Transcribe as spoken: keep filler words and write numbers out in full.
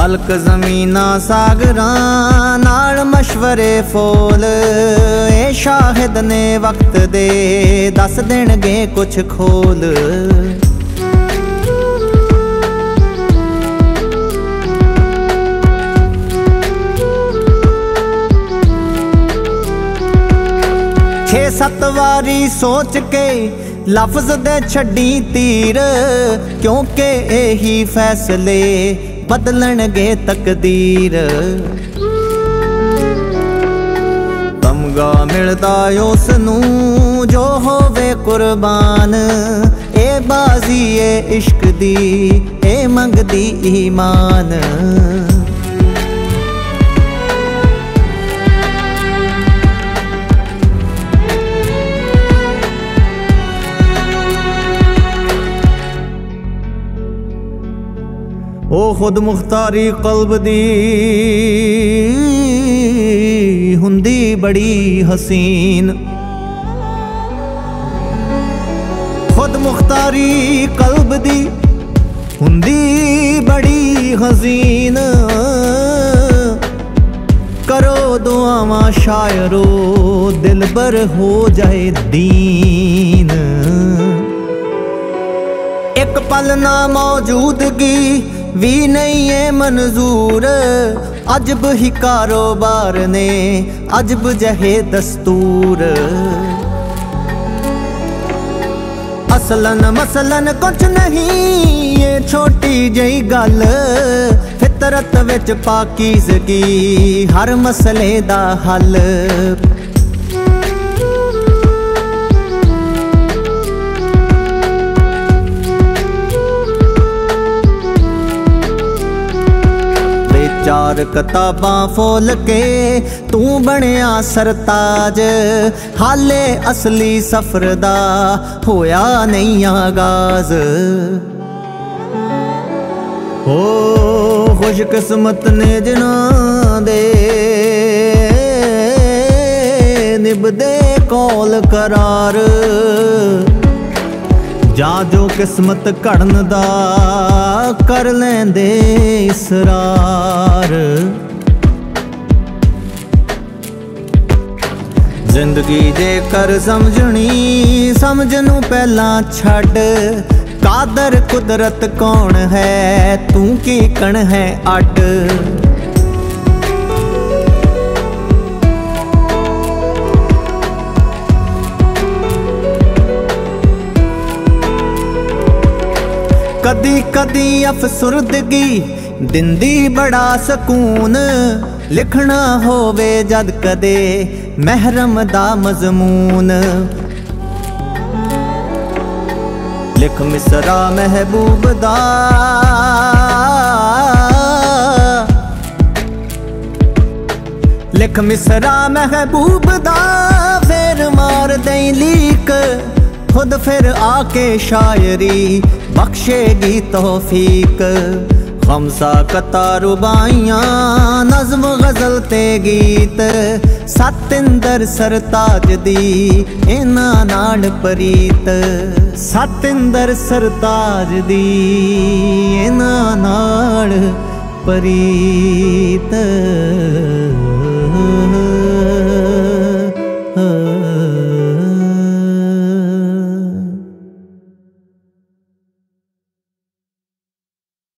तलक जमीना सागरां नाल मशवरे फोल ए शाहिद ने वक्त दे दस देणगे कुछ खोल। छे सत्त वारी सोच के लफ्ज दे छड्डी तीर, क्योंकि यही फैसले बदलणगे तकदीर। तमगा मिलदा उस नूं जो होवे कुर्बान, ए बाजी ए इश्क दी ए मंगदी ईमान। ओ खुद मुख्तारी कल्ब दी हुंदी बड़ी हसीन, खुद मुख्तारी कल्ब दी हुंदी बड़ी हसीन। करो दुआवां शायरो दिलबर हो जाए दीन। एक पल ना मौजूदगी भी नहीं है मंजूर, अजब ही कारोबार ने अजब जहे दस्तूर। असलन मसलन कुछ नहीं ये छोटी जही गल, फितरत विच पाकीज़गी हर मसले दा हल। चार किताबां फोल के तू बनिया सरताज, हाले असली सफर दा होया नहीं आगाज। हो खुशकिस्मत ने जिना दे निभदे कौल करार, जा जो किस्मत घड़न दा कर लेंदे इसरार। जिंदगी जे कर समझनी समझ नू पहला छड़, कादर कुदरत कौन है तू की कण है अड। कदी कदी अफसुरदगी दिंदी बड़ा सकून, लिखना होवे जद कदे महरम दा मजमून। लिख मिसरा महबूब दा लिख मिसरा महबूब दा, फिर मार दई लीक खुद फिर आके शायरी बख्शेगी तौफीक। खमसा कतारुबाइयां नज़्म गज़ल ते गीत, सतिंदर सरताज दी इना नाड़ परीत। सतिंदर सरताज दी इना नाड़ परीत।